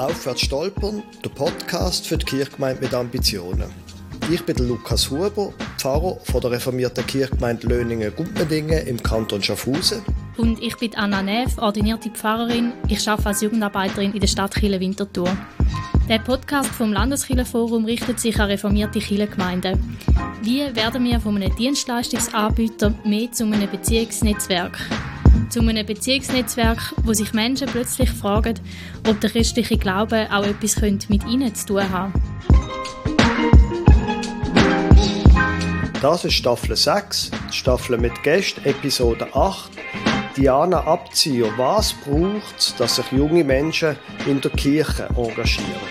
«Aufwärts stolpern», der Podcast für die Kirchgemeinde mit Ambitionen. Ich bin der Lukas Huber, Pfarrer von der reformierten Kirchgemeinde Löningen-Gumpendingen im Kanton Schaffhausen. Und ich bin Anna Neff, ordinierte Pfarrerin. Ich arbeite als Jugendarbeiterin in der Stadtkirche Winterthur. Der Podcast vom Landeskirchenforum richtet sich an reformierte Kirchengemeinden. Wie werden wir von einem Dienstleistungsanbieter mehr zu einem Beziehungsnetzwerk? Zu einem Beziehungsnetzwerk, wo sich Menschen plötzlich fragen, ob der christliche Glaube auch etwas mit ihnen zu tun haben. Das ist Staffel 6, Staffel mit Gästen, Episode 8. Diana Abzieher, was braucht es, dass sich junge Menschen in der Kirche engagieren?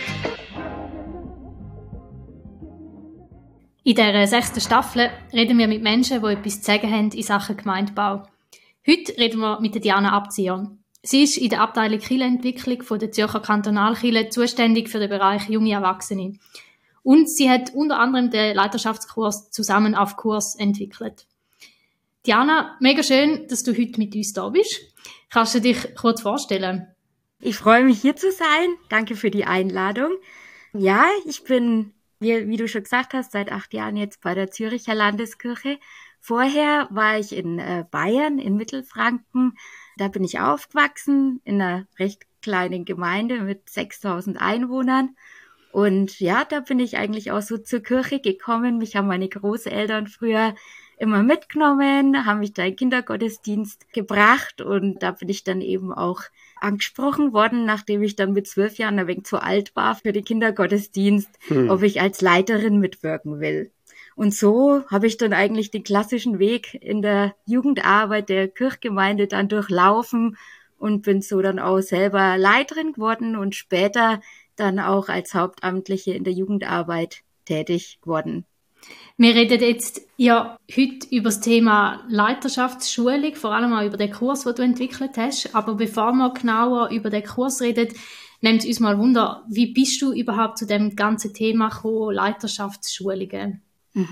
In dieser 6. Staffel reden wir mit Menschen, die etwas zu sagen haben in Sachen Gemeindebau. Heute reden wir mit Diana Abzieher. Sie ist in der Abteilung Kirchenentwicklung von der Zürcher Kantonalkirche zuständig für den Bereich junge Erwachsene. Und sie hat unter anderem den Leiterschaftskurs «Zusammen auf Kurs» entwickelt. Diana, mega schön, dass du heute mit uns da bist. Kannst du dich kurz vorstellen? Ich freue mich, hier zu sein. Danke für die Einladung. Ja, ich bin, wie du schon gesagt hast, seit 8 Jahren jetzt bei der Zürcher Landeskirche. Vorher war ich in Bayern, in Mittelfranken. Da bin ich aufgewachsen, in einer recht kleinen Gemeinde mit 6.000 Einwohnern. Und ja, da bin ich eigentlich auch so zur Kirche gekommen. Mich haben meine Großeltern früher immer mitgenommen, haben mich da in den Kindergottesdienst gebracht und da bin ich dann eben auch angesprochen worden, nachdem ich dann mit 12 Jahren ein wenig zu alt war für den Kindergottesdienst, ob ich als Leiterin mitwirken will. Und so habe ich dann eigentlich den klassischen Weg in der Jugendarbeit der Kirchgemeinde dann durchlaufen und bin so dann auch selber Leiterin geworden und später dann auch als Hauptamtliche in der Jugendarbeit tätig geworden. Wir reden jetzt ja heute über das Thema Leiterschaftsschulung, vor allem auch über den Kurs, den du entwickelt hast. Aber bevor wir genauer über den Kurs reden, nimmt uns mal Wunder, wie bist du überhaupt zu dem ganzen Thema gekommen, Leiterschaftsschulungen?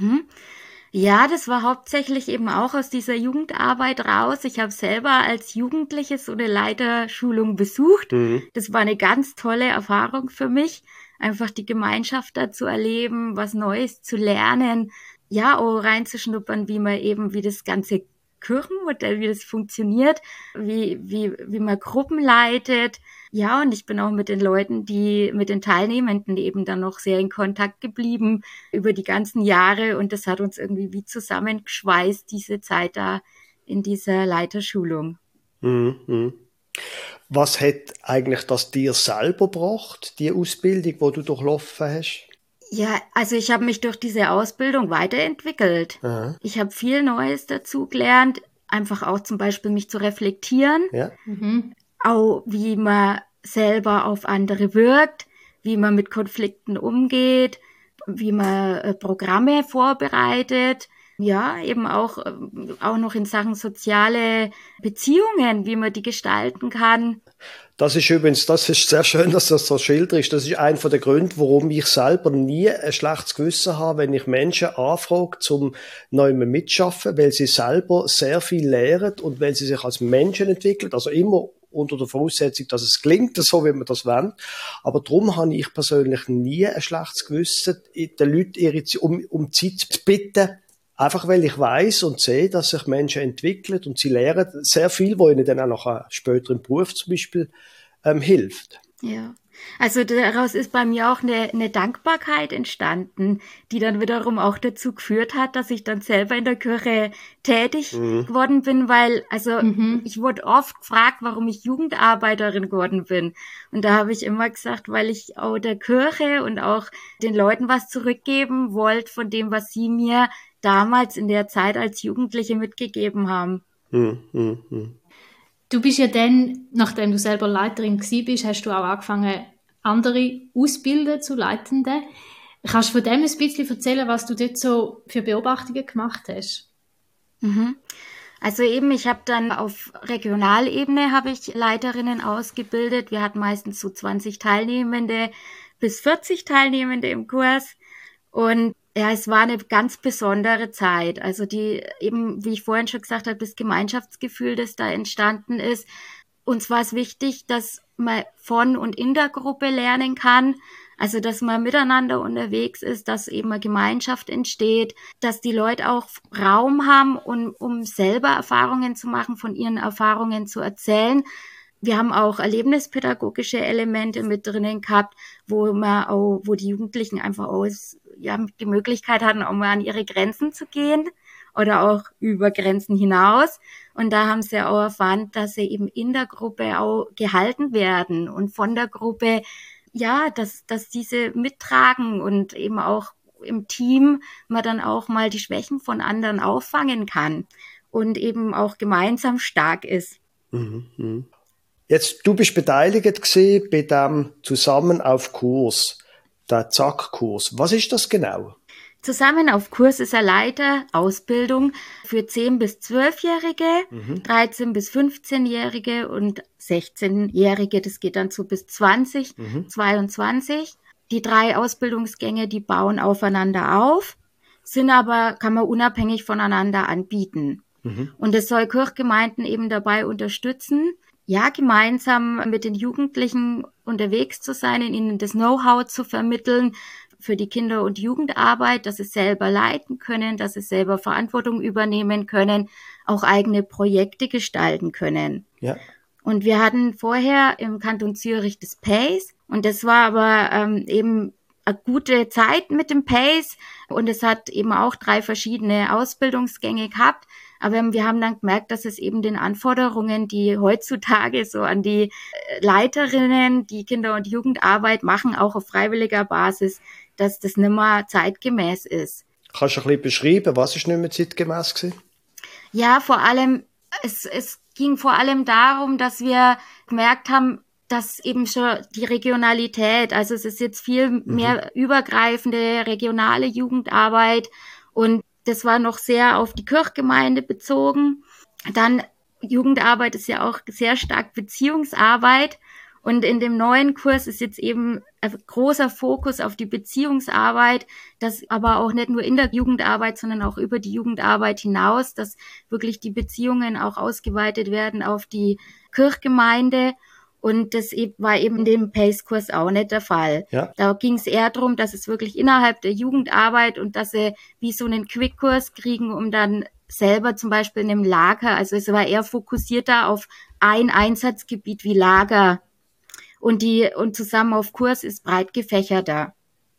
Ja, das war hauptsächlich eben auch aus dieser Jugendarbeit raus. Ich habe selber als Jugendliche so eine Leiterschulung besucht. Das war eine ganz tolle Erfahrung für mich, einfach die Gemeinschaft da zu erleben, was Neues zu lernen, ja, auch reinzuschnuppern, wie das ganze Kirchenmodell, wie das funktioniert, wie man Gruppen leitet. Ja, und ich bin auch mit den Leuten, mit den Teilnehmenden eben dann noch sehr in Kontakt geblieben über die ganzen Jahre und das hat uns irgendwie wie zusammengeschweißt, diese Zeit da in dieser Leiterschulung. Was hat eigentlich das dir selber gebracht, die Ausbildung, die du durchlaufen hast? Ja, also ich habe mich durch diese Ausbildung weiterentwickelt. Aha. Ich habe viel Neues dazu gelernt, einfach auch zum Beispiel mich zu reflektieren, ja. Auch wie man selber auf andere wirkt, wie man mit Konflikten umgeht, wie man Programme vorbereitet, ja, eben auch noch in Sachen soziale Beziehungen, wie man die gestalten kann. Das ist sehr schön, dass das so schilderst. Das ist einer der Gründe, warum ich selber nie ein schlechtes Gewissen habe, wenn ich Menschen anfrage, zum neu mitschaffen, weil sie selber sehr viel lernen und weil sie sich als Menschen entwickeln, also immer unter der Voraussetzung, dass es gelingt, so wie man das will. Aber darum habe ich persönlich nie ein schlechtes Gewissen, den Leuten um Zeit zu bitten, einfach weil ich weiss und sehe, dass sich Menschen entwickeln und sie lernen sehr viel, wo ihnen dann auch noch später im Beruf zum Beispiel hilft. Ja, also daraus ist bei mir auch eine Dankbarkeit entstanden, die dann wiederum auch dazu geführt hat, dass ich dann selber in der Kirche tätig geworden bin, weil ich wurde oft gefragt, warum ich Jugendarbeiterin geworden bin. Und da habe ich immer gesagt, weil ich auch der Kirche und auch den Leuten was zurückgeben wollte von dem, was sie mir damals in der Zeit als Jugendliche mitgegeben haben. Du bist ja dann, nachdem du selber Leiterin gewesen bist, hast du auch angefangen, andere ausbilden zu Leitenden. Kannst du von dem ein bisschen erzählen, was du dort so für Beobachtungen gemacht hast? Also eben, ich habe dann auf Regionalebene habe ich Leiterinnen ausgebildet. Wir hatten meistens so 20 Teilnehmende bis 40 Teilnehmende im Kurs. Und ja, es war eine ganz besondere Zeit. Also die eben, wie ich vorhin schon gesagt habe, das Gemeinschaftsgefühl, das da entstanden ist, uns war es wichtig, dass man von und in der Gruppe lernen kann, also dass man miteinander unterwegs ist, dass eben eine Gemeinschaft entsteht, dass die Leute auch Raum haben, um selber Erfahrungen zu machen, von ihren Erfahrungen zu erzählen. Wir haben auch erlebnispädagogische Elemente mit drinnen gehabt, wo die Jugendlichen einfach auch die Möglichkeit hatten, auch mal an ihre Grenzen zu gehen oder auch über Grenzen hinaus. Und da haben sie auch erfahren, dass sie eben in der Gruppe auch gehalten werden und von der Gruppe, ja, dass diese mittragen und eben auch im Team man dann auch mal die Schwächen von anderen auffangen kann und eben auch gemeinsam stark ist. Jetzt, du bist beteiligt gewesen bei dem Zusammen auf Kurs, der Zack-Kurs. Was ist das genau? Zusammen auf Kurs ist eine Leiterausbildung für 10- bis 12-Jährige, 13- bis 15-Jährige und 16-Jährige. Das geht dann so bis 22. Die 3 Ausbildungsgänge, die bauen aufeinander auf, kann man unabhängig voneinander anbieten. Und es soll Kirchgemeinden eben dabei unterstützen, ja, gemeinsam mit den Jugendlichen unterwegs zu sein, ihnen das Know-how zu vermitteln für die Kinder- und Jugendarbeit, dass sie selber leiten können, dass sie selber Verantwortung übernehmen können, auch eigene Projekte gestalten können. Ja. Und wir hatten vorher im Kanton Zürich das PACE und das war aber eben eine gute Zeit mit dem PACE und es hat eben auch 3 verschiedene Ausbildungsgänge gehabt. Aber wir haben dann gemerkt, dass es eben den Anforderungen, die heutzutage so an die Leiterinnen, die Kinder- und Jugendarbeit machen, auch auf freiwilliger Basis, dass das nicht mehr zeitgemäß ist. Kannst du ein bisschen beschreiben, was ist nicht mehr zeitgemäß gewesen? Ja, vor allem, es ging vor allem darum, dass wir gemerkt haben, dass eben schon die Regionalität, also es ist jetzt viel mehr übergreifende regionale Jugendarbeit und das war noch sehr auf die Kirchgemeinde bezogen. Dann Jugendarbeit ist ja auch sehr stark Beziehungsarbeit. Und in dem neuen Kurs ist jetzt eben ein großer Fokus auf die Beziehungsarbeit, das aber auch nicht nur in der Jugendarbeit, sondern auch über die Jugendarbeit hinaus, dass wirklich die Beziehungen auch ausgeweitet werden auf die Kirchgemeinde. Und das war eben in dem PACE-Kurs auch nicht der Fall. Ja. Da ging es eher darum, dass es wirklich innerhalb der Jugendarbeit und dass sie wie so einen Quick-Kurs kriegen, um dann selber zum Beispiel in einem Lager, also es war eher fokussierter auf ein Einsatzgebiet wie Lager. Und zusammen auf Kurs ist breit gefächerter.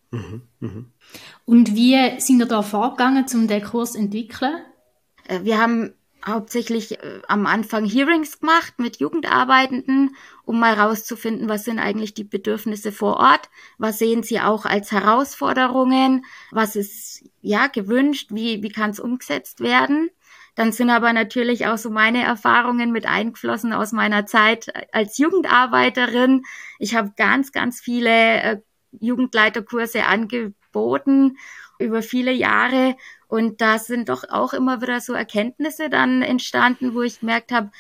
Und wie sind ihr da vorgegangen, um den Kurs zu entwickeln? Wir haben hauptsächlich am Anfang Hearings gemacht mit Jugendarbeitenden, um mal rauszufinden, was sind eigentlich die Bedürfnisse vor Ort, was sehen sie auch als Herausforderungen, was ist gewünscht, wie kann es umgesetzt werden. Dann sind aber natürlich auch so meine Erfahrungen mit eingeflossen aus meiner Zeit als Jugendarbeiterin. Ich habe ganz, ganz viele Jugendleiterkurse angeboten über viele Jahre. Und da sind doch auch immer wieder so Erkenntnisse dann entstanden, wo ich gemerkt habe,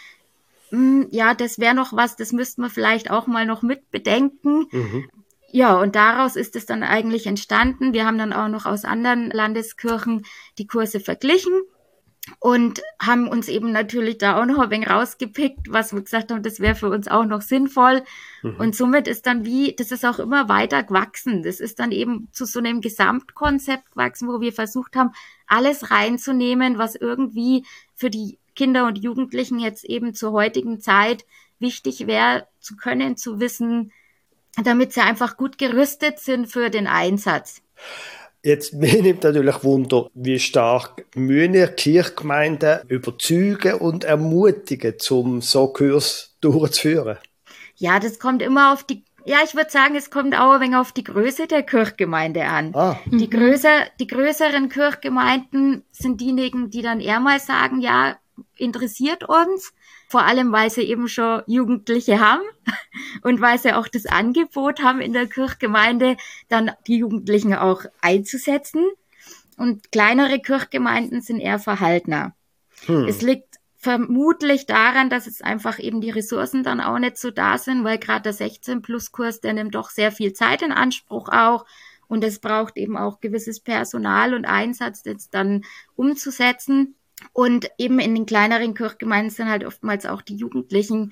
das wäre noch was, das müsste man vielleicht auch mal noch mit bedenken. Ja, und daraus ist es dann eigentlich entstanden. Wir haben dann auch noch aus anderen Landeskirchen die Kurse verglichen und haben uns eben natürlich da auch noch ein wenig rausgepickt, was wir gesagt haben, das wäre für uns auch noch sinnvoll. Und somit ist dann das ist auch immer weiter gewachsen. Das ist dann eben zu so einem Gesamtkonzept gewachsen, wo wir versucht haben, alles reinzunehmen, was irgendwie für die Kinder und Jugendlichen jetzt eben zur heutigen Zeit wichtig wäre, zu können, zu wissen, damit sie einfach gut gerüstet sind für den Einsatz. Jetzt, mir nimmt natürlich Wunder, wie stark müssen ihr Kirchgemeinden überzeugen und ermutigen, um so Kurs durchzuführen? Ja, das kommt immer ich würde sagen, es kommt auch ein wenig auf die Größe der Kirchgemeinde an. Die größeren Kirchgemeinden sind diejenigen, die dann eher mal sagen, ja, interessiert uns. Vor allem, weil sie eben schon Jugendliche haben und weil sie auch das Angebot haben in der Kirchgemeinde, dann die Jugendlichen auch einzusetzen. Und kleinere Kirchgemeinden sind eher verhaltener. Es liegt vermutlich daran, dass es einfach eben die Ressourcen dann auch nicht so da sind, weil gerade der 16-Plus-Kurs, der nimmt doch sehr viel Zeit in Anspruch auch. Und es braucht eben auch gewisses Personal und Einsatz, das dann umzusetzen. Und eben in den kleineren Kirchgemeinden sind halt oftmals auch die Jugendlichen,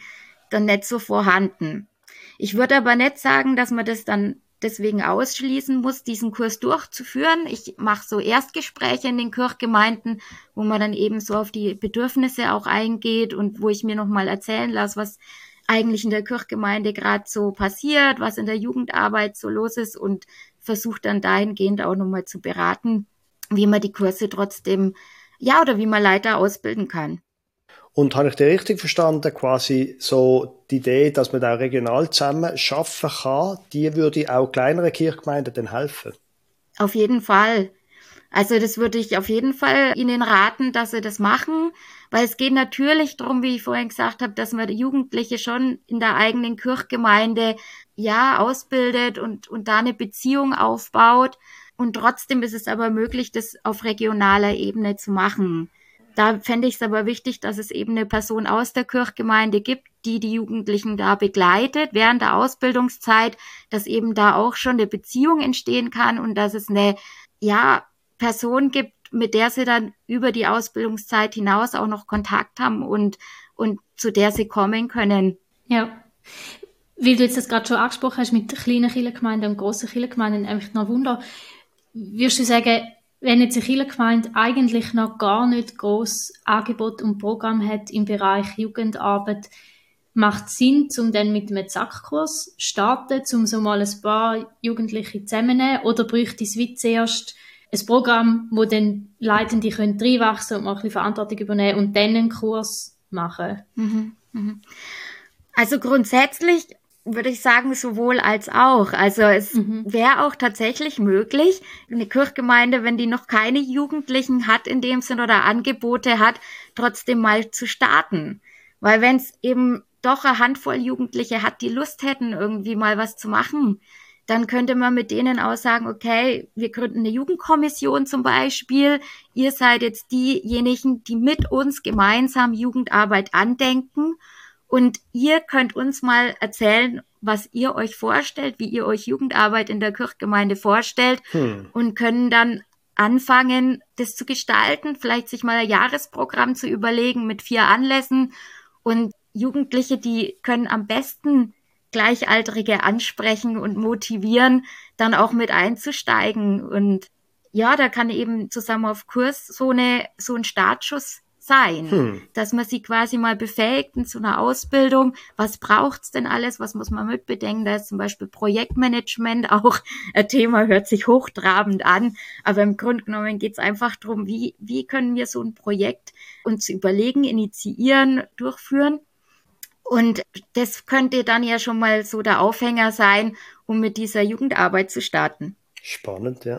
dann nicht so vorhanden. Ich würde aber nicht sagen, dass man das dann deswegen ausschließen muss, diesen Kurs durchzuführen. Ich mache so Erstgespräche in den Kirchgemeinden, wo man dann eben so auf die Bedürfnisse auch eingeht und wo ich mir nochmal erzählen lasse, was eigentlich in der Kirchgemeinde gerade so passiert, was in der Jugendarbeit so los ist und versuche dann dahingehend auch nochmal zu beraten, wie man die Kurse trotzdem, oder wie man Leiter ausbilden kann. Und habe ich dir richtig verstanden, quasi so die Idee, dass man da regional zusammen schaffen kann, die würde auch kleineren Kirchgemeinden dann helfen? Auf jeden Fall. Also das würde ich auf jeden Fall Ihnen raten, dass Sie das machen, weil es geht natürlich darum, wie ich vorhin gesagt habe, dass man die Jugendliche schon in der eigenen Kirchgemeinde ausbildet und da eine Beziehung aufbaut. Und trotzdem ist es aber möglich, das auf regionaler Ebene zu machen. Da fände ich es aber wichtig, dass es eben eine Person aus der Kirchgemeinde gibt, die die Jugendlichen da begleitet während der Ausbildungszeit, dass eben da auch schon eine Beziehung entstehen kann und dass es eine Person gibt, mit der sie dann über die Ausbildungszeit hinaus auch noch Kontakt haben und zu der sie kommen können. Ja, weil du jetzt das gerade schon angesprochen hast mit kleinen Kirchengemeinden und grossen Kirchengemeinden, einfach noch Wunder. Würdest du sagen, wenn jetzt eine Kirchengemeinde eigentlich noch gar nicht gross Angebot und Programm hat im Bereich Jugendarbeit, macht es Sinn, um dann mit einem Zack-Kurs zu starten, um so mal ein paar Jugendliche zusammenzunehmen, oder bräuchte es wie zuerst ein Programm, wo dann Leitende reinwachsen und mal ein bisschen Verantwortung übernehmen und dann einen Kurs machen? Also grundsätzlich würde ich sagen, sowohl als auch. Also es wäre auch tatsächlich möglich, eine Kirchgemeinde, wenn die noch keine Jugendlichen hat in dem Sinn oder Angebote hat, trotzdem mal zu starten. Weil wenn es eben doch eine Handvoll Jugendliche hat, die Lust hätten, irgendwie mal was zu machen, dann könnte man mit denen auch sagen, okay, wir gründen eine Jugendkommission zum Beispiel. Ihr seid jetzt diejenigen, die mit uns gemeinsam Jugendarbeit andenken. Und ihr könnt uns mal erzählen, was ihr euch vorstellt, wie ihr euch Jugendarbeit in der Kirchgemeinde vorstellt und können dann anfangen, das zu gestalten, vielleicht sich mal ein Jahresprogramm zu überlegen mit 4 Anlässen. Und Jugendliche, die können am besten Gleichaltrige ansprechen und motivieren, dann auch mit einzusteigen. Und da kann eben zusammen auf Kurs so ein Startschuss sein, dass man sie quasi mal befähigt in so einer Ausbildung. Was braucht's denn alles? Was muss man mitbedenken? Da ist zum Beispiel Projektmanagement auch ein Thema, hört sich hochtrabend an, aber im Grunde genommen geht's einfach darum, wie können wir so ein Projekt uns überlegen, initiieren, durchführen. Und das könnte dann ja schon mal so der Aufhänger sein, um mit dieser Jugendarbeit zu starten. Spannend, ja.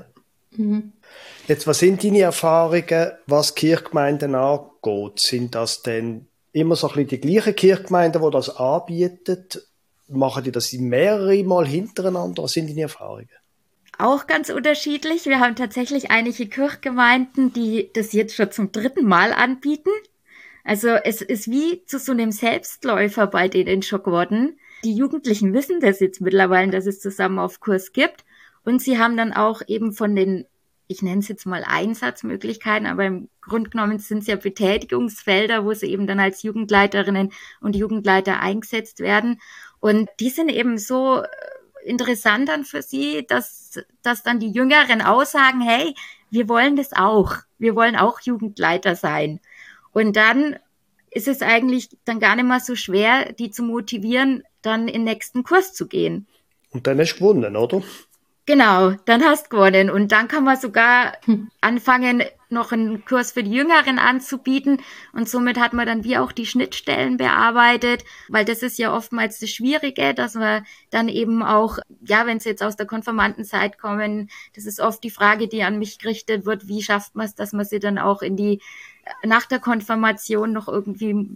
Jetzt, was sind deine Erfahrungen, was Kirchgemeinden angeht? Sind das denn immer so ein bisschen die gleichen Kirchgemeinden, die das anbieten? Machen die das mehrere Mal hintereinander? Was sind deine Erfahrungen? Auch ganz unterschiedlich. Wir haben tatsächlich einige Kirchgemeinden, die das jetzt schon zum 3. Mal anbieten. Also es ist wie zu so einem Selbstläufer bei denen schon geworden. Die Jugendlichen wissen das jetzt mittlerweile, dass es zusammen auf Kurs gibt. Und sie haben dann auch eben von den, ich nenne es jetzt mal Einsatzmöglichkeiten, aber im Grunde genommen sind es ja Betätigungsfelder, wo sie eben dann als Jugendleiterinnen und Jugendleiter eingesetzt werden. Und die sind eben so interessant dann für sie, dass dann die Jüngeren aussagen, hey, wir wollen das auch. Wir wollen auch Jugendleiter sein. Und dann ist es eigentlich dann gar nicht mehr so schwer, die zu motivieren, dann in den nächsten Kurs zu gehen. Und dann hast du gewonnen, oder? Genau, dann hast du gewonnen. Und dann kann man sogar anfangen, noch einen Kurs für die Jüngeren anzubieten. Und somit hat man dann wie auch die Schnittstellen bearbeitet, weil das ist ja oftmals das Schwierige, dass man dann eben auch, wenn sie jetzt aus der Konfirmandenzeit kommen, das ist oft die Frage, die an mich gerichtet wird, wie schafft man es, dass man sie dann auch nach der Konfirmation noch irgendwie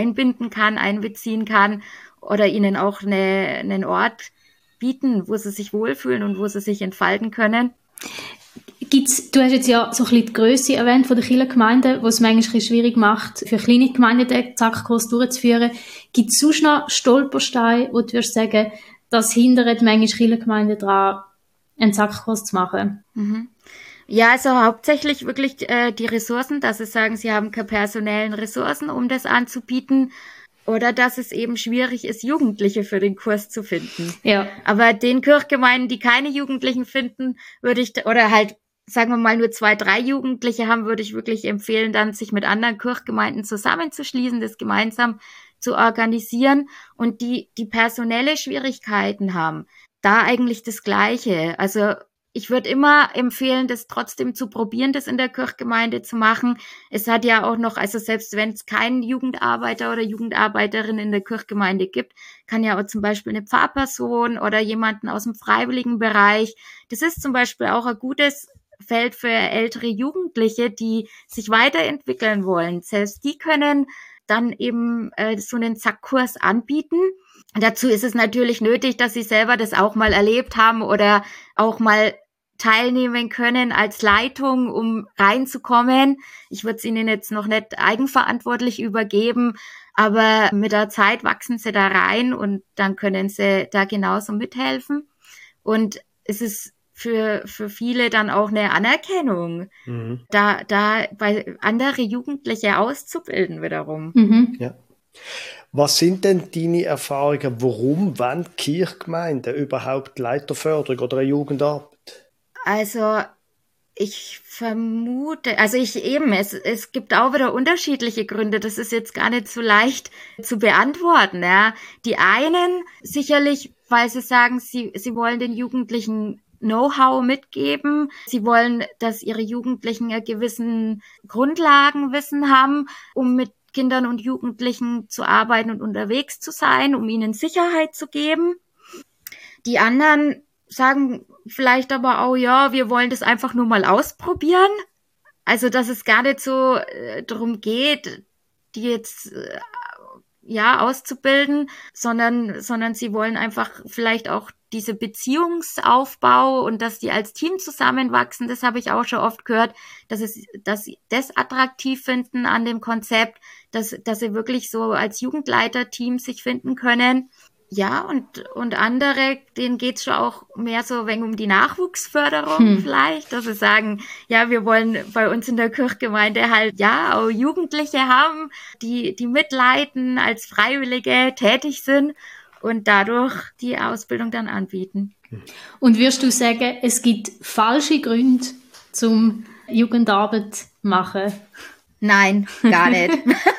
einbeziehen kann oder ihnen auch einen Ort bieten, wo sie sich wohlfühlen und wo sie sich entfalten können. Du hast jetzt ja so ein bisschen die Grösse erwähnt von der Kirchengemeinde, was es manchmal ein bisschen schwierig macht, für kleine Gemeinden den Zack-Kurs durchzuführen. Gibt es sonst noch Stolpersteine, wo du würdest sagen, das hindert manchmal Kirchengemeinden daran, einen Zack-Kurs zu machen? Ja, also hauptsächlich wirklich die Ressourcen, dass sie sagen, sie haben keine personellen Ressourcen, um das anzubieten. oder dass es eben schwierig ist, Jugendliche für den Kurs zu finden. Ja. Aber den Kirchgemeinden, die keine Jugendlichen finden, würde ich, oder halt, sagen wir mal, nur 2, 3 Jugendliche haben, würde ich wirklich empfehlen, dann sich mit anderen Kirchgemeinden zusammenzuschließen, das gemeinsam zu organisieren, und die personelle Schwierigkeiten haben, da eigentlich das Gleiche. Also ich würde immer empfehlen, das trotzdem zu probieren, das in der Kirchgemeinde zu machen. Es hat ja auch noch, also selbst wenn es keinen Jugendarbeiter oder Jugendarbeiterin in der Kirchgemeinde gibt, kann ja auch zum Beispiel eine Pfarrperson oder jemanden aus dem Freiwilligenbereich. Das ist zum Beispiel auch ein gutes Feld für ältere Jugendliche, die sich weiterentwickeln wollen. Selbst die können dann eben so einen Sackkurs anbieten. Dazu ist es natürlich nötig, dass sie selber das auch mal erlebt haben oder auch mal teilnehmen können als Leitung, um reinzukommen. Ich würde es ihnen jetzt noch nicht eigenverantwortlich übergeben, aber mit der Zeit wachsen sie da rein und dann können sie da genauso mithelfen. Und es ist für viele dann auch eine Anerkennung, da bei andere Jugendliche auszubilden wiederum. Mhm. Ja. Was sind denn deine Erfahrungen? Warum wollen Kirchgemeinden überhaupt Leiterförderung oder eine Jugendarbeit? Also ich vermute, es gibt auch wieder unterschiedliche Gründe. Das ist jetzt gar nicht so leicht zu beantworten. Ja. Die einen sicherlich, weil sie sagen, sie wollen den Jugendlichen Know-how mitgeben. Sie wollen, dass ihre Jugendlichen einen gewissen Grundlagenwissen haben, um mit Kindern und Jugendlichen zu arbeiten und unterwegs zu sein, um ihnen Sicherheit zu geben. Die anderen sagen vielleicht aber auch, ja, wir wollen das einfach nur mal ausprobieren. Also, dass es gar nicht so darum geht, die jetzt auszubilden, sondern sie wollen einfach vielleicht auch diese Beziehungsaufbau und dass die als Team zusammenwachsen. Das habe ich auch schon oft gehört, dass sie das attraktiv finden an dem Konzept, dass sie wirklich so als Jugendleiterteam sich finden können. Ja, und andere, denen geht's schon auch mehr so ein wenig um die Nachwuchsförderung vielleicht, dass sie sagen, ja, wir wollen bei uns in der Kirchgemeinde halt, ja, auch Jugendliche haben, die mitleiten, als Freiwillige tätig sind und dadurch die Ausbildung dann anbieten. Und würdest du sagen, es gibt falsche Gründe zum Jugendarbeit machen? Nein, gar nicht.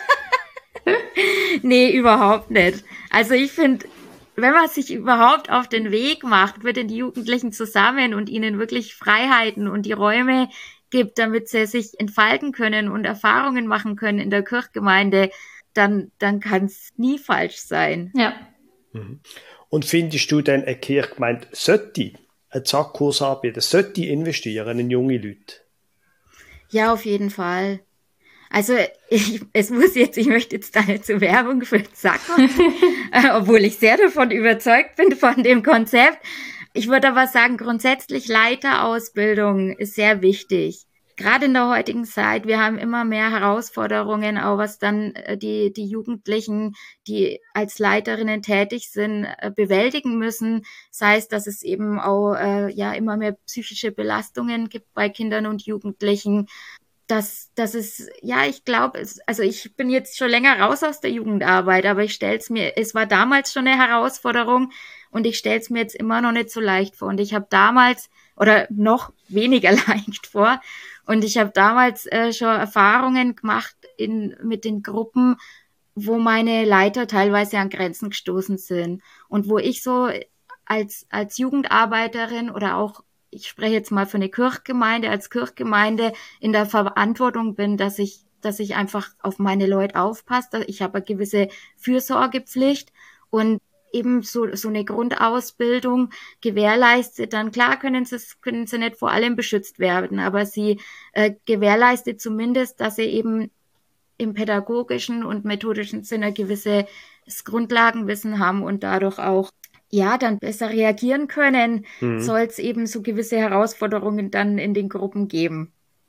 Nee, überhaupt nicht. Also ich finde, wenn man sich überhaupt auf den Weg macht mit den Jugendlichen zusammen und ihnen wirklich Freiheiten und die Räume gibt, damit sie sich entfalten können und Erfahrungen machen können in der Kirchgemeinde, dann kann es nie falsch sein. Ja. Und findest du denn, eine Kirchgemeinde sollte einen Sackkurs anbieten, sollte investieren in junge Leute? Ja, auf jeden Fall. Also ich möchte jetzt da nicht zur Werbung für den Sack machen, obwohl ich sehr davon überzeugt bin von dem Konzept. Ich würde aber sagen, grundsätzlich Leiterausbildung ist sehr wichtig. Gerade in der heutigen Zeit, wir haben immer mehr Herausforderungen, auch was dann die Jugendlichen, die als Leiterinnen tätig sind, bewältigen müssen. Sei es, dass es eben auch immer mehr psychische Belastungen gibt bei Kindern und Jugendlichen. Das ist, ja, ich glaube, also ich bin jetzt schon länger raus aus der Jugendarbeit, aber es war damals schon eine Herausforderung und ich stelle es mir jetzt immer noch nicht so leicht vor. Und ich habe damals, oder noch weniger leicht vor, und ich habe damals schon Erfahrungen gemacht mit den Gruppen, wo meine Leiter teilweise an Grenzen gestoßen sind und wo ich so als Jugendarbeiterin oder auch, ich spreche jetzt mal für eine Kirchgemeinde, als Kirchgemeinde in der Verantwortung bin, dass ich einfach auf meine Leute aufpasse. Ich habe eine gewisse Fürsorgepflicht und eben so eine Grundausbildung gewährleistet. Dann klar können sie nicht vor allem beschützt werden, aber sie gewährleistet zumindest, dass sie eben im pädagogischen und methodischen Sinne gewisses Grundlagenwissen haben und dadurch auch dann besser reagieren können, soll es eben so gewisse Herausforderungen dann in den Gruppen geben.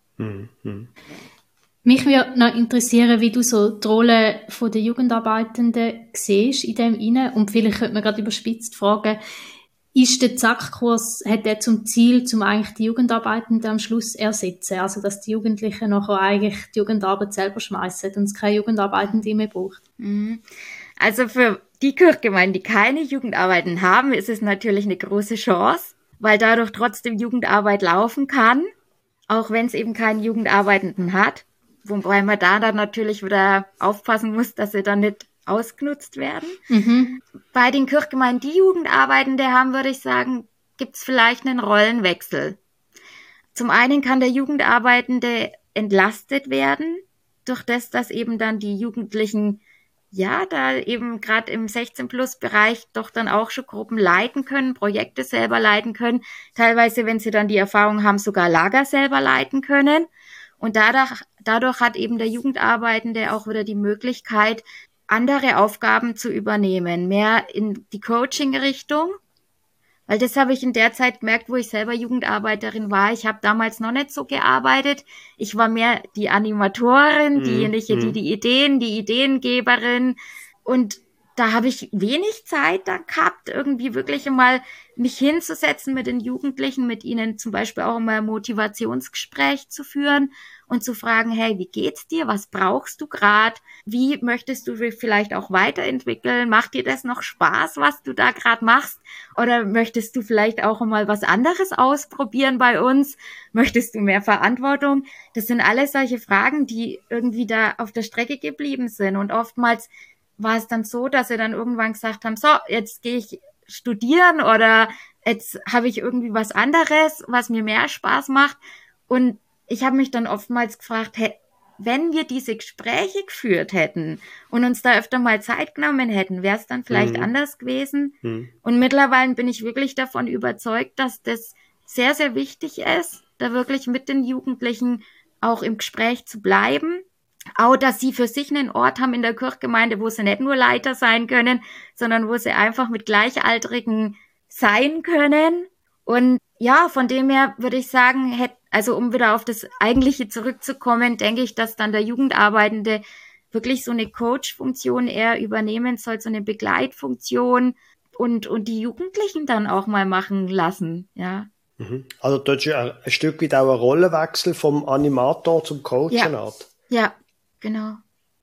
Mich würde noch interessieren, wie du so die Rolle der Jugendarbeitenden siehst in dem inne, und vielleicht könnte man gerade überspitzt fragen, ist der Sackkurs, hat der zum Ziel, zum eigentlich die Jugendarbeitenden am Schluss ersetzen, also dass die Jugendlichen nachher eigentlich die Jugendarbeit selber schmeißen und es keine Jugendarbeitende mehr braucht? Also für die Kirchgemeinden, die keine Jugendarbeiten haben, ist es natürlich eine große Chance, weil dadurch trotzdem Jugendarbeit laufen kann, auch wenn es eben keinen Jugendarbeitenden hat. Wobei man da dann natürlich wieder aufpassen muss, dass sie dann nicht ausgenutzt werden. Mhm. Bei den Kirchgemeinden, die Jugendarbeitende haben, würde ich sagen, gibt es vielleicht einen Rollenwechsel. Zum einen kann der Jugendarbeitende entlastet werden, durch das, dass eben dann die Jugendlichen, ja, da eben gerade im 16-Plus-Bereich doch dann auch schon Gruppen leiten können, Projekte selber leiten können, teilweise, wenn sie dann die Erfahrung haben, sogar Lager selber leiten können. Und dadurch hat eben der Jugendarbeitende auch wieder die Möglichkeit, andere Aufgaben zu übernehmen, mehr in die Coaching-Richtung. Weil das habe ich in der Zeit gemerkt, wo ich selber Jugendarbeiterin war. Ich habe damals noch nicht so gearbeitet. Ich war mehr die Animatorin, diejenige, die Ideengeberin. Und da habe ich wenig Zeit da gehabt, irgendwie wirklich einmal mich hinzusetzen mit den Jugendlichen, mit ihnen zum Beispiel auch mal ein Motivationsgespräch zu führen und zu fragen, hey, wie geht's dir? Was brauchst du gerade? Wie möchtest du vielleicht auch weiterentwickeln? Macht dir das noch Spaß, was du da gerade machst? Oder möchtest du vielleicht auch mal was anderes ausprobieren bei uns? Möchtest du mehr Verantwortung? Das sind alles solche Fragen, die irgendwie da auf der Strecke geblieben sind. Und oftmals war es dann so, dass sie dann irgendwann gesagt haben, so, jetzt gehe ich studieren oder jetzt habe ich irgendwie was anderes, was mir mehr Spaß macht. Und ich habe mich dann oftmals gefragt, hey, wenn wir diese Gespräche geführt hätten und uns da öfter mal Zeit genommen hätten, wäre es dann vielleicht anders gewesen. Und mittlerweile bin ich wirklich davon überzeugt, dass das sehr, sehr wichtig ist, da wirklich mit den Jugendlichen auch im Gespräch zu bleiben. Auch, dass sie für sich einen Ort haben in der Kirchgemeinde, wo sie nicht nur Leiter sein können, sondern wo sie einfach mit Gleichaltrigen sein können. Und ja, von dem her würde ich sagen, also um wieder auf das Eigentliche zurückzukommen, denke ich, dass dann der Jugendarbeitende wirklich so eine Coach-Funktion eher übernehmen soll, so eine Begleitfunktion und die Jugendlichen dann auch mal machen lassen, ja. Also dort ist ein Stück weit auch ein Rollenwechsel vom Animator zum Coach. Ja, genau.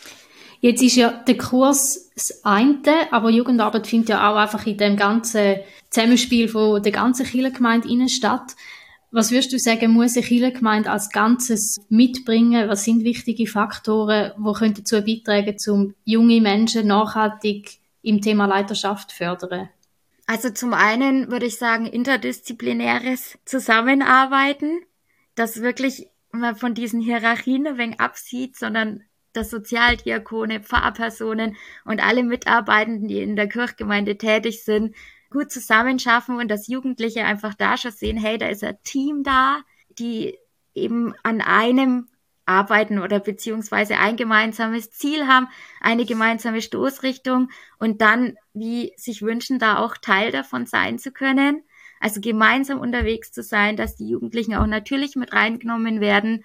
Jetzt ist ja der Kurs das eine, aber Jugendarbeit findet ja auch einfach in dem ganzen Zusammenspiel von der ganzen Kirchengemeinde statt. Was würdest du sagen, muss eine Kirchengemeinde als Ganzes mitbringen? Was sind wichtige Faktoren, die können dazu beitragen, um junge Menschen nachhaltig im Thema Leiterschaft zu fördern? Also zum einen würde ich sagen, interdisziplinäres Zusammenarbeiten, das wirklich man von diesen Hierarchien ein wenig absieht, sondern dass Sozialdiakone, Pfarrpersonen und alle Mitarbeitenden, die in der Kirchgemeinde tätig sind, gut zusammenschaffen und dass Jugendliche einfach da schon sehen, hey, da ist ein Team da, die eben an einem arbeiten oder beziehungsweise ein gemeinsames Ziel haben, eine gemeinsame Stoßrichtung und dann, wie sich wünschen, da auch Teil davon sein zu können. Also gemeinsam unterwegs zu sein, dass die Jugendlichen auch natürlich mit reingenommen werden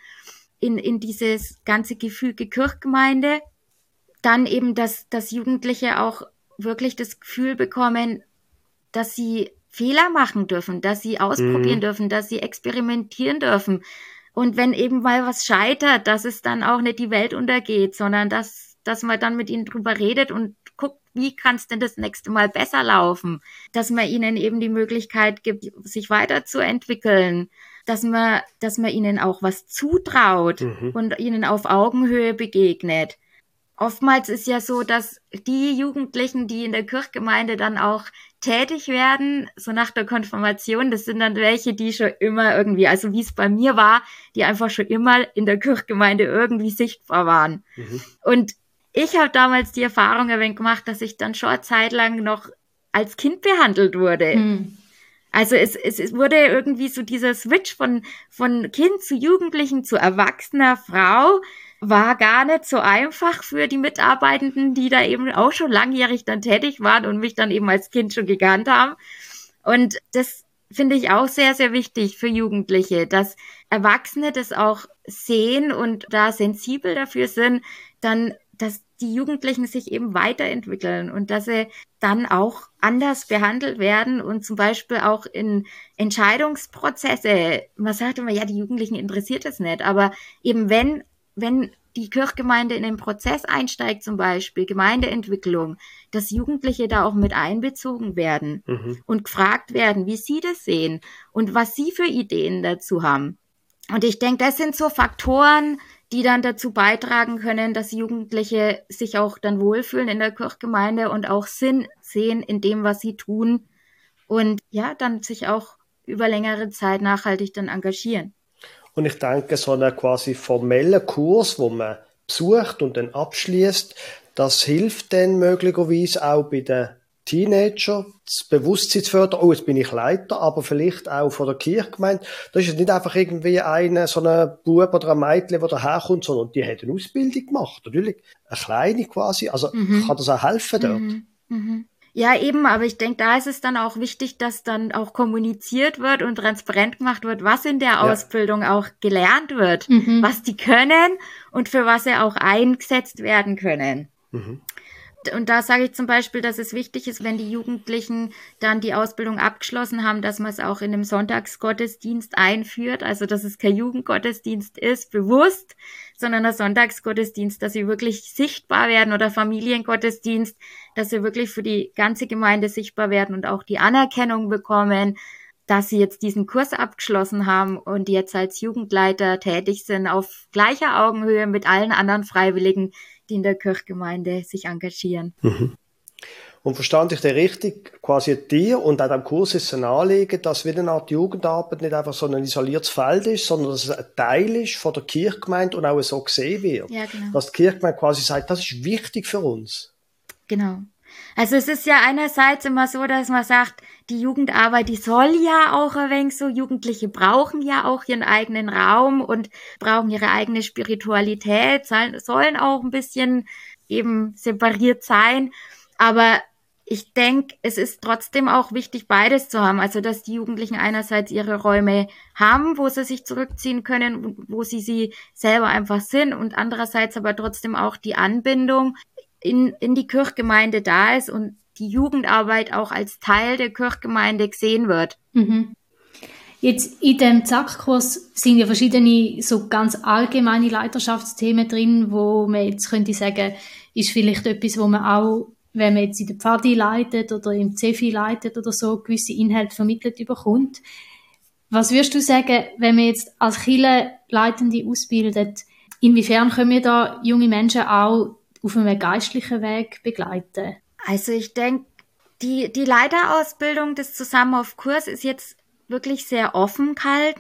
in dieses ganze Gefüge Kirchgemeinde. Dann eben, dass Jugendliche auch wirklich das Gefühl bekommen, dass sie Fehler machen dürfen, dass sie ausprobieren dürfen, dass sie experimentieren dürfen. Und wenn eben mal was scheitert, dass es dann auch nicht die Welt untergeht, sondern dass man dann mit ihnen drüber redet und guckt, wie kann es denn das nächste Mal besser laufen? Dass man ihnen eben die Möglichkeit gibt, sich weiterzuentwickeln, dass man ihnen auch was zutraut und ihnen auf Augenhöhe begegnet. Oftmals ist ja so, dass die Jugendlichen, die in der Kirchgemeinde dann auch tätig werden, so nach der Konfirmation, das sind dann welche, die schon immer irgendwie, also wie es bei mir war, die einfach schon immer in der Kirchgemeinde irgendwie sichtbar waren. Und ich habe damals die Erfahrung ein wenig gemacht, dass ich dann schon eine Zeit lang noch als Kind behandelt wurde. Also es wurde irgendwie so dieser Switch von Kind zu Jugendlichen zu erwachsener Frau war gar nicht so einfach für die Mitarbeitenden, die da eben auch schon langjährig dann tätig waren und mich dann eben als Kind schon gekannt haben. Und das finde ich auch sehr, sehr wichtig für Jugendliche, dass Erwachsene das auch sehen und da sensibel dafür sind, dann, dass die Jugendlichen sich eben weiterentwickeln und dass sie dann auch anders behandelt werden und zum Beispiel auch in Entscheidungsprozesse, man sagt immer, ja, die Jugendlichen interessiert es nicht, aber eben wenn die Kirchgemeinde in den Prozess einsteigt, zum Beispiel Gemeindeentwicklung, dass Jugendliche da auch mit einbezogen werden und gefragt werden, wie sie das sehen und was sie für Ideen dazu haben. Und ich denke, das sind so Faktoren, die dann dazu beitragen können, dass Jugendliche sich auch dann wohlfühlen in der Kirchgemeinde und auch Sinn sehen in dem, was sie tun und ja, dann sich auch über längere Zeit nachhaltig dann engagieren. Und ich denke, so einen quasi formellen Kurs, wo man besucht und dann abschließt, das hilft dann möglicherweise auch bei den Teenager, das Bewusstsein zu fördern, oh, jetzt bin ich Leiter, aber vielleicht auch von der Kirchgemeinde. Das ist nicht einfach irgendwie so ein Bub oder ein Mädchen, der daherkommt, sondern die hat eine Ausbildung gemacht, natürlich. Eine kleine quasi, also kann das auch helfen dort. Ja, eben, aber ich denke, da ist es dann auch wichtig, dass dann auch kommuniziert wird und transparent gemacht wird, was in der Ausbildung auch gelernt wird, was die können und für was sie auch eingesetzt werden können. Und da sage ich zum Beispiel, dass es wichtig ist, wenn die Jugendlichen dann die Ausbildung abgeschlossen haben, dass man es auch in einem Sonntagsgottesdienst einführt, also dass es kein Jugendgottesdienst ist, bewusst, sondern ein Sonntagsgottesdienst, dass sie wirklich sichtbar werden oder Familiengottesdienst, dass sie wirklich für die ganze Gemeinde sichtbar werden und auch die Anerkennung bekommen, dass sie jetzt diesen Kurs abgeschlossen haben und jetzt als Jugendleiter tätig sind auf gleicher Augenhöhe mit allen anderen Freiwilligen, die in der Kirchgemeinde sich engagieren. Und verstand ich dir richtig, quasi dir und auch dem Kurs ist ein Anliegen, dass wie eine Art Jugendarbeit nicht einfach so ein isoliertes Feld ist, sondern dass es ein Teil ist von der Kirchgemeinde und auch so gesehen wird. Ja, genau. Dass die Kirchgemeinde quasi sagt, das ist wichtig für uns. Genau. Also es ist ja einerseits immer so, dass man sagt, die Jugendarbeit, die soll ja auch ein wenig so, Jugendliche brauchen ja auch ihren eigenen Raum und brauchen ihre eigene Spiritualität, sollen auch ein bisschen eben separiert sein, aber ich denke, es ist trotzdem auch wichtig, beides zu haben, also dass die Jugendlichen einerseits ihre Räume haben, wo sie sich zurückziehen können, wo sie selber einfach sind und andererseits aber trotzdem auch die Anbindung in die Kirchgemeinde da ist und die Jugendarbeit auch als Teil der Kirchgemeinde gesehen wird. Jetzt in dem ZAK-Kurs sind ja verschiedene so ganz allgemeine Leiterschaftsthemen drin, wo man jetzt könnte sagen, ist vielleicht etwas, wo man auch, wenn man jetzt in der Pfadi leitet oder im CEFI leitet oder so, gewisse Inhalte vermittelt bekommt. Was würdest du sagen, wenn man jetzt als Kirchenleitende ausbildet, inwiefern können wir da junge Menschen auch auf einem geistlichen Weg begleiten? Also ich denke, die Leiterausbildung des Zusammenauf-Kurs ist jetzt wirklich sehr offen gehalten.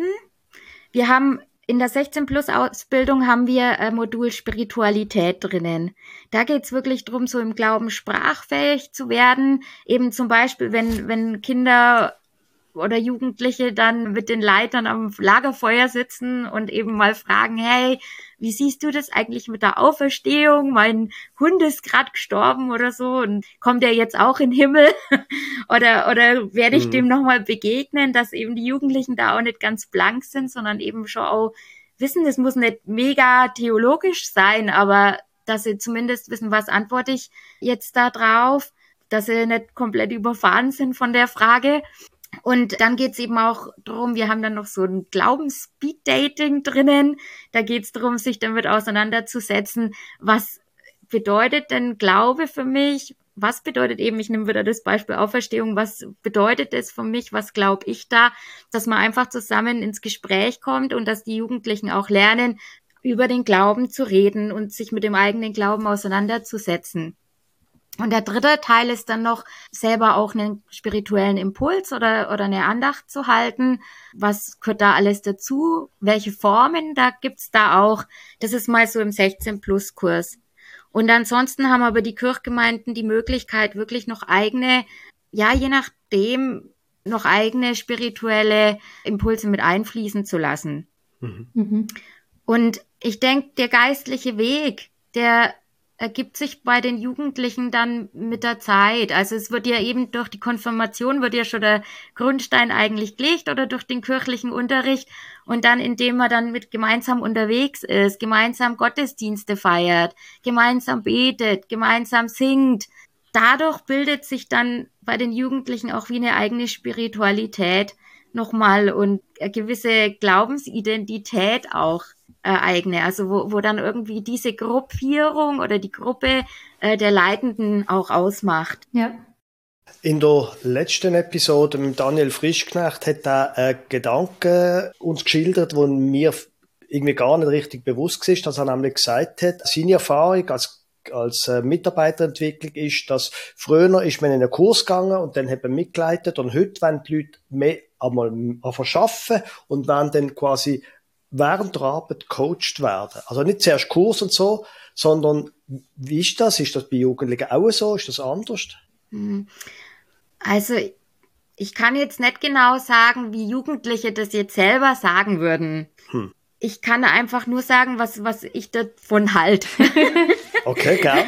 Wir haben in der 16-Plus-Ausbildung haben wir ein Modul Spiritualität drinnen. Da geht's wirklich drum, so im Glauben sprachfähig zu werden. Eben zum Beispiel, wenn Kinder oder Jugendliche dann mit den Leitern am Lagerfeuer sitzen und eben mal fragen, hey, wie siehst du das eigentlich mit der Auferstehung? Mein Hund ist gerade gestorben oder so und kommt er jetzt auch in den Himmel? oder werde ich dem nochmal begegnen, dass eben die Jugendlichen da auch nicht ganz blank sind, sondern eben schon auch wissen, das muss nicht mega theologisch sein, aber dass sie zumindest wissen, was antworte ich jetzt da drauf, dass sie nicht komplett überfahren sind von der Frage. Und dann geht's eben auch darum, wir haben dann noch so ein Glaubens-Speed-Dating drinnen. Da geht's darum, sich damit auseinanderzusetzen, was bedeutet denn Glaube für mich? Was bedeutet eben, ich nehme wieder das Beispiel Auferstehung, was bedeutet es für mich? Was glaube ich da? Dass man einfach zusammen ins Gespräch kommt und dass die Jugendlichen auch lernen, über den Glauben zu reden und sich mit dem eigenen Glauben auseinanderzusetzen. Und der dritte Teil ist dann noch, selber auch einen spirituellen Impuls oder eine Andacht zu halten. Was gehört da alles dazu? Welche Formen da gibt's da auch? Das ist mal so im 16-Plus-Kurs. Und ansonsten haben aber die Kirchgemeinden die Möglichkeit, wirklich noch eigene, ja, je nachdem, noch eigene spirituelle Impulse mit einfließen zu lassen. Und ich denke, der geistliche Weg, der ergibt sich bei den Jugendlichen dann mit der Zeit. Also es wird ja eben durch die Konfirmation wird ja schon der Grundstein eigentlich gelegt oder durch den kirchlichen Unterricht und dann, indem man dann mit gemeinsam unterwegs ist, gemeinsam Gottesdienste feiert, gemeinsam betet, gemeinsam singt. Dadurch bildet sich dann bei den Jugendlichen auch wie eine eigene Spiritualität nochmal und eine gewisse Glaubensidentität auch. ereigne, also wo dann irgendwie diese Gruppierung oder die Gruppe der Leitenden auch ausmacht. Ja. In der letzten Episode mit Daniel Frischknecht hat er einen Gedanken uns geschildert, wo mir irgendwie gar nicht richtig bewusst ist, dass er nämlich gesagt hat, seine Erfahrung als Mitarbeiterentwicklung ist, dass früher ist man in einen Kurs gegangen und dann hat man mitgeleitet und heute wollen die Leute mehr einmal verschaffen und werden dann quasi während der Arbeit gecoacht werden. Also nicht zuerst Kurs und so, sondern wie ist das? Ist das bei Jugendlichen auch so? Ist das anders? Also ich kann jetzt nicht genau sagen, wie Jugendliche das jetzt selber sagen würden. Ich kann einfach nur sagen, was ich davon halte. Okay, gell?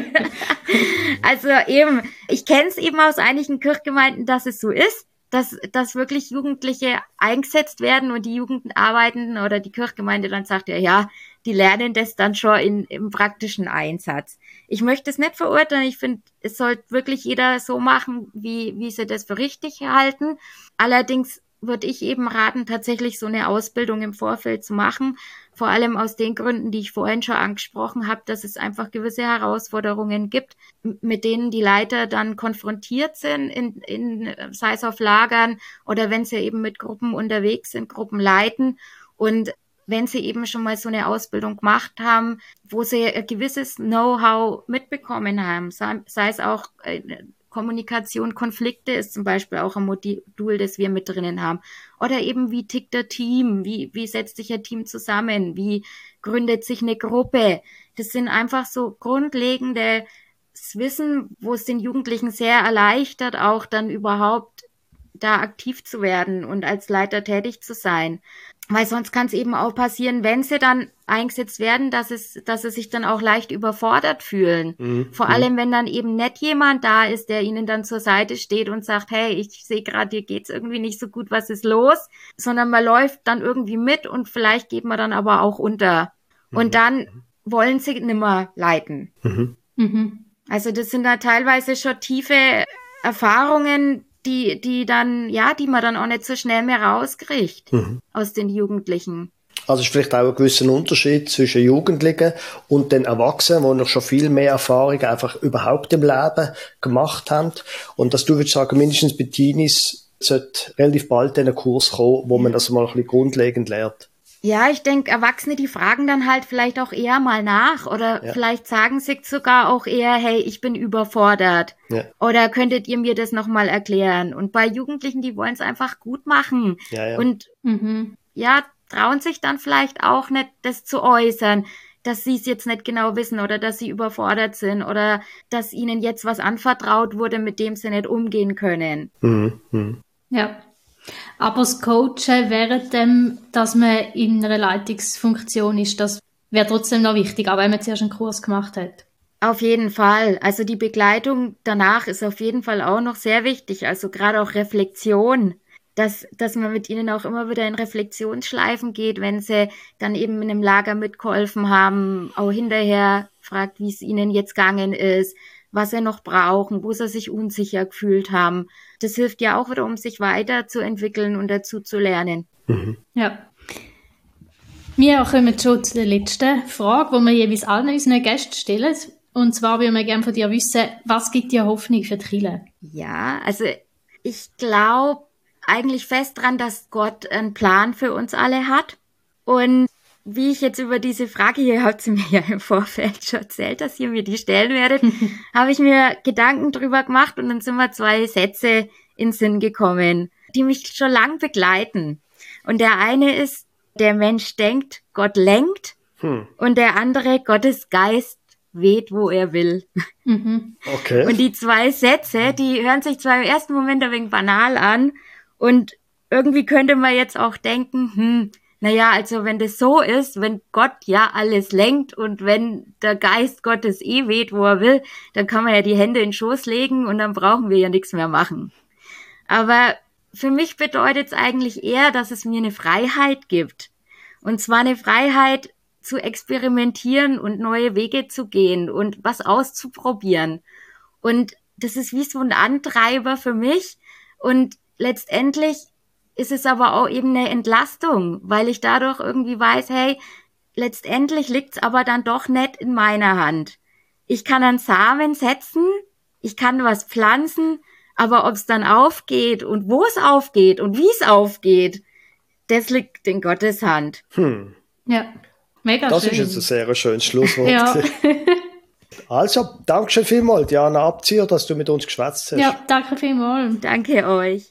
Also eben, ich kenne es eben aus einigen Kirchgemeinden, dass es so ist, dass wirklich Jugendliche eingesetzt werden und die Jugendarbeitenden oder die Kirchgemeinde dann sagt, ja, die lernen das dann schon im praktischen Einsatz. Ich möchte es nicht verurteilen. Ich finde, es sollte wirklich jeder so machen, wie sie das für richtig halten. Allerdings würde ich eben raten, tatsächlich so eine Ausbildung im Vorfeld zu machen. Vor allem aus den Gründen, die ich vorhin schon angesprochen habe, dass es einfach gewisse Herausforderungen gibt, mit denen die Leiter dann konfrontiert sind, sei es auf Lagern oder wenn sie eben mit Gruppen unterwegs sind, Gruppen leiten. Und wenn sie eben schon mal so eine Ausbildung gemacht haben, wo sie ein gewisses Know-how mitbekommen haben, sei es auch Kommunikation, Konflikte ist zum Beispiel auch ein Modul, das wir mit drinnen haben. Oder eben, wie tickt der Team? Wie setzt sich ein Team zusammen? Wie gründet sich eine Gruppe? Das sind einfach so grundlegendes Wissen, wo es den Jugendlichen sehr erleichtert, auch dann überhaupt da aktiv zu werden und als Leiter tätig zu sein. Weil sonst kann es eben auch passieren, wenn sie dann eingesetzt werden, dass sie sich dann auch leicht überfordert fühlen. Vor allem, wenn dann eben nicht jemand da ist, der ihnen dann zur Seite steht und sagt, hey, ich sehe gerade, dir geht's irgendwie nicht so gut, was ist los? Sondern man läuft dann irgendwie mit und vielleicht geht man dann aber auch unter. Und dann wollen sie nimmer leiten. Also das sind da teilweise schon tiefe Erfahrungen, die man dann auch nicht so schnell mehr rauskriegt aus den Jugendlichen. Also ist vielleicht auch ein gewisser Unterschied zwischen Jugendlichen und den Erwachsenen, die noch schon viel mehr Erfahrung einfach überhaupt im Leben gemacht haben. Und dass du würdest sagen, mindestens bei Teenies sollte relativ bald einen Kurs kommen, wo man das mal ein bisschen grundlegend lernt. Ja, ich denke, Erwachsene, die fragen dann halt vielleicht auch eher mal nach oder vielleicht sagen sie sogar auch eher, hey, ich bin überfordert. Ja. Oder könntet ihr mir das nochmal erklären? Und bei Jugendlichen, die wollen es einfach gut machen. Ja. Und trauen sich dann vielleicht auch nicht, das zu äußern, dass sie es jetzt nicht genau wissen oder dass sie überfordert sind oder dass ihnen jetzt was anvertraut wurde, mit dem sie nicht umgehen können. Ja. Aber das Coachen während dem, dass man in einer Leitungsfunktion ist, das wäre trotzdem noch wichtig, auch wenn man zuerst einen Kurs gemacht hat. Auf jeden Fall. Also die Begleitung danach ist auf jeden Fall auch noch sehr wichtig. Also gerade auch Reflexion, dass man mit ihnen auch immer wieder in Reflexionsschleifen geht, wenn sie dann eben in einem Lager mitgeholfen haben, auch hinterher fragt, wie es ihnen jetzt gegangen ist, was sie noch brauchen, wo sie sich unsicher gefühlt haben. Das hilft ja auch wieder, um sich weiterzuentwickeln und dazu zu lernen. Ja. Wir kommen schon zu der letzten Frage, die wir jeweils allen unseren Gästen stellen. Und zwar würden wir gerne von dir wissen, was gibt dir Hoffnung für die Kirche? Ja, also ich glaube eigentlich fest dran, dass Gott einen Plan für uns alle hat. Und wie ich jetzt über diese Frage, hier habt ihr mir ja im Vorfeld schon erzählt, dass ihr mir die stellen werdet, habe ich mir Gedanken drüber gemacht und dann sind mir 2 Sätze in den Sinn gekommen, die mich schon lang begleiten. Und der eine ist, der Mensch denkt, Gott lenkt. Und der andere, Gottes Geist weht, wo er will. Okay. Und die 2 Sätze, die hören sich zwar im ersten Moment ein wenig banal an und irgendwie könnte man jetzt auch denken, naja, also wenn das so ist, wenn Gott ja alles lenkt und wenn der Geist Gottes weht, wo er will, dann kann man ja die Hände in den Schoß legen und dann brauchen wir ja nichts mehr machen. Aber für mich bedeutet es eigentlich eher, dass es mir eine Freiheit gibt. Und zwar eine Freiheit zu experimentieren und neue Wege zu gehen und was auszuprobieren. Und das ist wie so ein Antreiber für mich. Und letztendlich ist es aber auch eben eine Entlastung, weil ich dadurch irgendwie weiß, hey, letztendlich liegt's aber dann doch nicht in meiner Hand. Ich kann einen Samen setzen, ich kann was pflanzen, aber ob's dann aufgeht und wo es aufgeht und wie es aufgeht, das liegt in Gottes Hand. Ja, mega das schön. Das ist jetzt ein sehr schönes Schlusswort. Ja. Also, danke schön vielmals, Diana Abzieher, dass du mit uns geschwätzt hast. Ja, danke vielmals. Danke euch.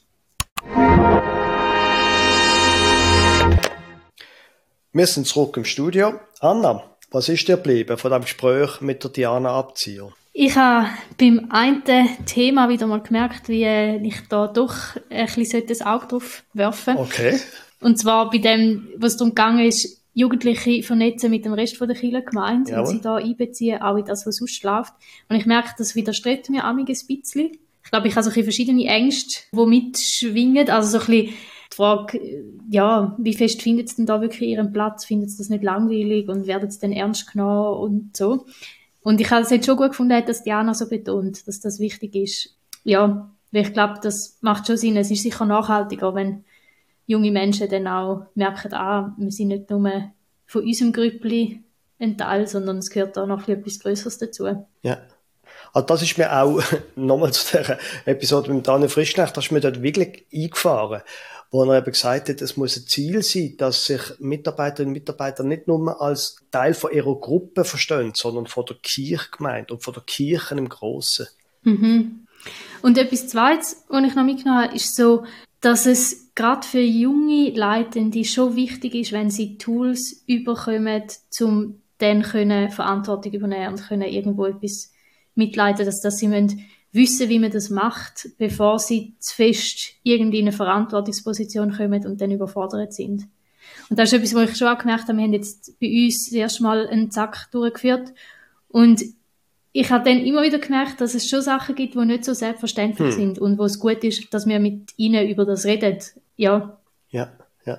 Wir sind zurück im Studio. Anna, was ist dir geblieben von dem Gespräch mit der Diana Abzieher? Ich habe beim einen Thema wieder mal gemerkt, wie ich da doch ein bisschen das Auge drauf werfen sollte. Okay. Und zwar bei dem, was darum gegangen ist, Jugendliche vernetzen mit dem Rest der Kirchengemeinde und sie da einbeziehen, auch in das, was sonst läuft. Und ich merke, das widerstrebt mir ein bisschen. Ich glaube, ich habe so ein bisschen verschiedene Ängste, die mitschwingen. Also so ein bisschen die Frage, ja, wie fest findet es denn da wirklich ihren Platz? Findet es das nicht langweilig und werden es dann ernst genommen und so? Und ich habe es jetzt schon gut gefunden, dass Diana so betont, dass das wichtig ist. Ja, weil ich glaube, das macht schon Sinn. Es ist sicher nachhaltiger, wenn junge Menschen dann auch merken, wir sind nicht nur von unserem Grüppli ein Teil, sondern es gehört auch noch etwas Größeres dazu. Ja. Also das ist mir auch, nochmal zu dieser Episode mit Daniel Frischknecht, das ist mir dort wirklich eingefahren, wo er eben gesagt hat, es muss ein Ziel sein, dass sich Mitarbeiterinnen und Mitarbeiter nicht nur als Teil von ihrer Gruppe verstehen, sondern von der Kirchgemeinde und von der Kirche im Grossen. Mhm. Und etwas Zweites, was ich noch mitgenommen habe, ist so, dass es gerade für junge Leitende schon wichtig ist, wenn sie Tools überkommen, um dann Verantwortung übernehmen und können irgendwo etwas mitleiten, dass sie wissen, wie man das macht, bevor sie zu fest irgendwie in eine Verantwortungsposition kommen und dann überfordert sind. Und das ist etwas, was ich schon auch gemerkt habe. Wir haben jetzt bei uns das erste Mal einen Zack durchgeführt und ich habe dann immer wieder gemerkt, dass es schon Sachen gibt, die nicht so selbstverständlich sind und wo es gut ist, dass wir mit ihnen über das reden. Ja. Ja.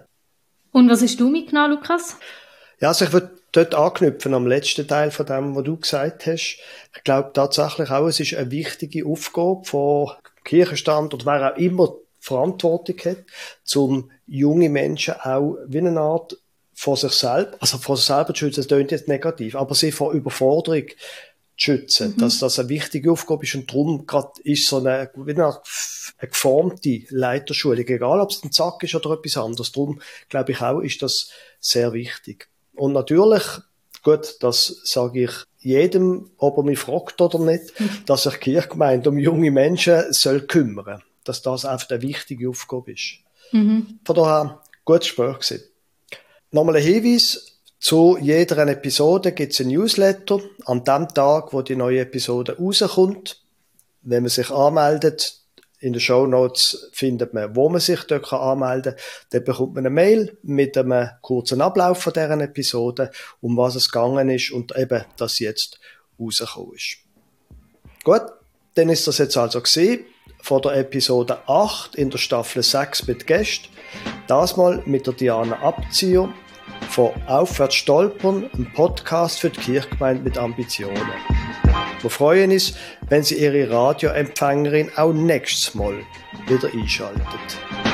Und was hast du mitgenommen, Lukas? Ja, also ich würde dort anknüpfen am letzten Teil von dem, was du gesagt hast. Ich glaube tatsächlich auch, es ist eine wichtige Aufgabe von Kirchenstand oder wer auch immer Verantwortung hat, um junge Menschen auch wie eine Art vor sich selber zu schützen, das klingt jetzt negativ, aber sie vor Überforderung schützen, dass das eine wichtige Aufgabe ist und darum gerade ist so eine geformte Leiterschulung, egal ob es ein Zack ist oder etwas anderes, darum glaube ich auch, ist das sehr wichtig. Und natürlich, gut, das sage ich jedem, ob er mich fragt oder nicht, dass sich die Kirchgemeinde um junge Menschen soll kümmern, dass das einfach eine wichtige Aufgabe ist. Von daher, gutes Gespräch gewesen. Nochmal ein Hinweis, zu jeder Episode gibt es ein Newsletter an dem Tag, wo die neue Episode rauskommt. Wenn man sich anmeldet, in den Shownotes findet man, wo man sich dort anmelden kann. Dann bekommt man eine Mail mit einem kurzen Ablauf von dieser Episode, um was es gegangen ist und eben, dass sie jetzt rausgekommen ist. Gut, dann ist das jetzt also gewesen von der Episode 8 in der Staffel 6 mit Gästen. Das mal mit der Diana Abzieher von Aufwärts stolpern, ein Podcast für die Kirchgemeinde mit Ambitionen. Wir freuen uns, wenn Sie Ihre Radioempfängerin auch nächstes Mal wieder einschaltet.